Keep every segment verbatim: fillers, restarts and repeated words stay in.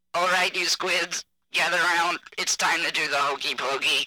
Alright, you squids, gather around. It's time to do the hokey pokey.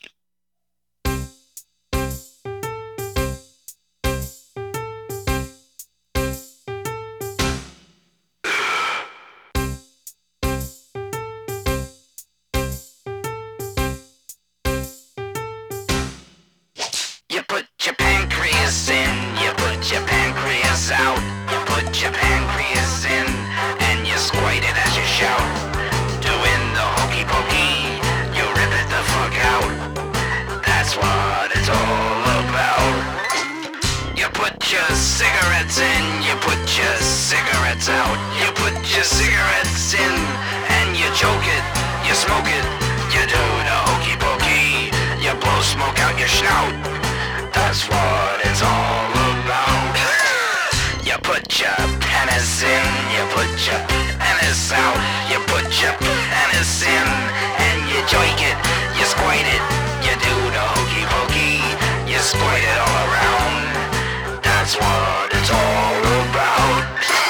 You put your pancreas in, you put your pancreas out. You put your pancreas in, and you squite it as you shout. Doing the hokey pokey, you rip it the fuck out. That's what it's all about. You put your cigarettes in, you put your cigarettes out. You put your cigarettes in, and you choke it, you smoke it. You do the hokey pokey, you blow smoke out your snout. That's what it's all about. You put your penis in, you put your penis out. You put your penis in, and you joik it, you squite it. You do the hokey pokey, you squite it all around. That's what it's all about.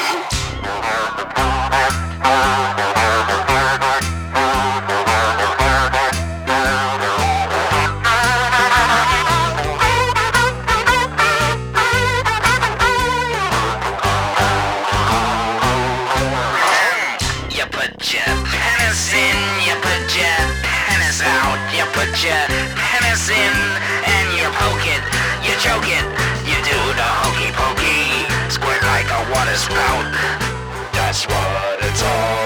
You put your penis in, you put your penis out. You put your penis in, and you poke it, you choke it. You do the hokey pokey, squirt like a water spout. That's what it's all